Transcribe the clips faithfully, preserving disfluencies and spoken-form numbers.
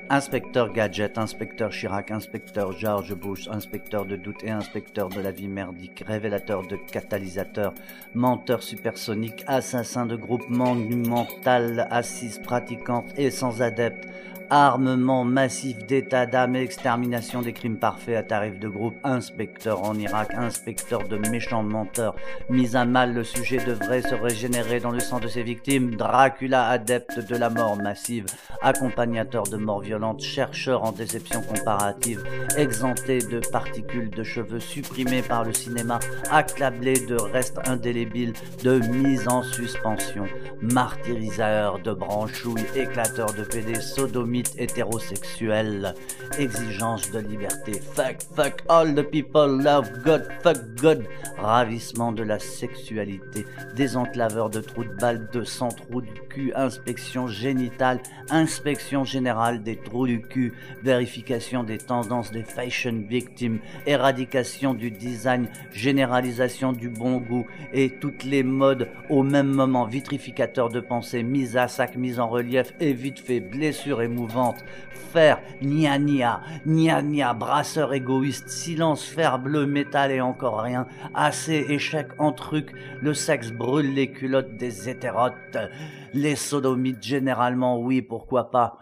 Inspecteur Gadget, inspecteur Chirac, inspecteur George Bush, inspecteur de doute et inspecteur de la vie merdique, révélateur de catalyseur, menteur supersonique, assassin de groupe monumental, assise pratiquante et sans adepte, armement massif d'état d'âme et extermination des crimes parfaits à tarif de groupe, inspecteur en Irak, inspecteur de méchants menteurs, mis à mal le sujet devrait se régénérer dans le sang de ses victimes, Dracula adepte de la mort massive, accompagnateur de mort violente, chercheur en déception comparative, exempté de particules de cheveux supprimés par le cinéma, accablé de restes indélébiles, de mise en suspension, martyrisateur de branchouilles, éclateur de pédés, sodomie hétérosexuel, exigence de liberté, fuck, fuck all the people, love God, fuck God, ravissement de la sexualité, désenclaveur de trous de balles, de sang trous du cul, inspection génitale, inspection générale des trous du cul, vérification des tendances des fashion victims, éradication du design, généralisation du bon goût et toutes les modes au même moment, vitrificateur de pensée, mise à sac, mise en relief et vite fait, blessure émouvante, fer, nia nia, nia nia, brasseur égoïste, silence, fer bleu, métal et encore rien, assez, échec en truc, le sexe brûle les culottes des hétérotes, les sodomites généralement, oui, pourquoi pas.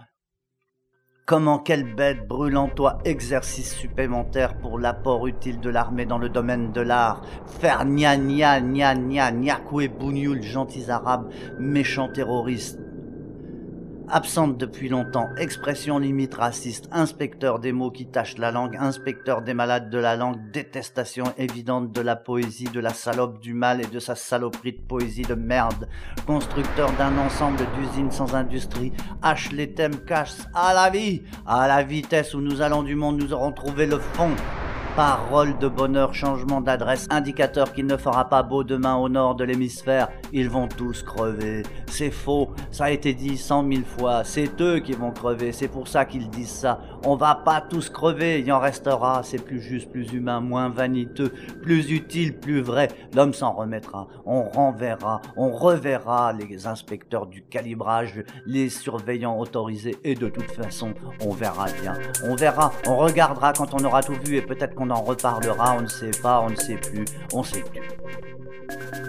Comment quelle bête brûlant toi, exercice supplémentaire pour l'apport utile de l'armée dans le domaine de l'art. Faire nia nia nia nia niakoué bougnoul, gentils arabes, méchants terroristes. Absente depuis longtemps, expression limite raciste, inspecteur des mots qui tachent la langue, inspecteur des malades de la langue, détestation évidente de la poésie, de la salope du mal et de sa saloperie de poésie de merde, constructeur d'un ensemble d'usines sans industrie, hache les thèmes cache à la vie, à la vitesse où nous allons du monde, nous aurons trouvé le fond. Parole de bonheur, changement d'adresse, indicateur qu'il ne fera pas beau demain au nord de l'hémisphère. Ils vont tous crever. C'est faux, ça a été dit cent mille fois. C'est eux qui vont crever, c'est pour ça qu'ils disent ça. On va pas tous crever, il y en restera. C'est plus juste, plus humain, moins vaniteux, plus utile, plus vrai. L'homme s'en remettra. On renverra, on reverra les inspecteurs du calibrage, les surveillants autorisés. Et de toute façon, on verra bien. On verra, on regardera quand on aura tout vu et peut-être qu'on On en reparlera, on ne sait pas, on ne sait plus, on sait plus.